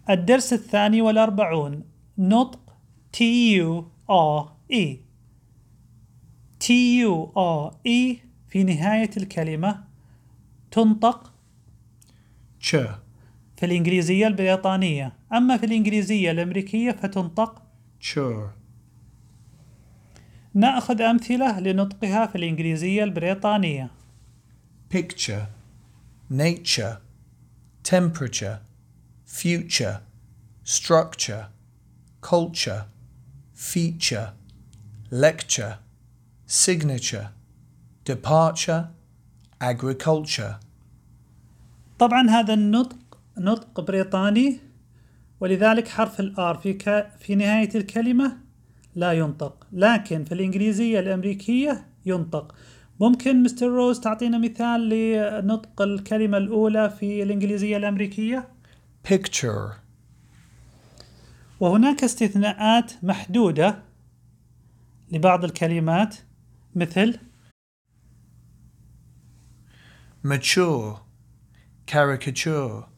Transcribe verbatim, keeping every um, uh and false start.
الدرس الثاني والأربعون نطق T U R E T U R E في نهاية الكلمة تنطق ch, في الإنجليزية البريطانية، أما في الإنجليزية الأمريكية فتنطق chur, نأخذ أمثلة لنطقها في الإنجليزية البريطانية. picture, nature, temperature, future, structure, culture, feature, lecture, signature, departure, agriculture. طبعا هذا النطق نطق بريطاني، ولذلك حرف الآر في, ك... في نهاية الكلمة لا ينطق، لكن في الإنجليزية الأمريكية ينطق. ممكن مستر روز تعطينا مثال لنطق الكلمة الأولى في الإنجليزية الأمريكية؟ picture, وهناك استثناءات محدودة لبعض الكلمات مثل mature, caricature,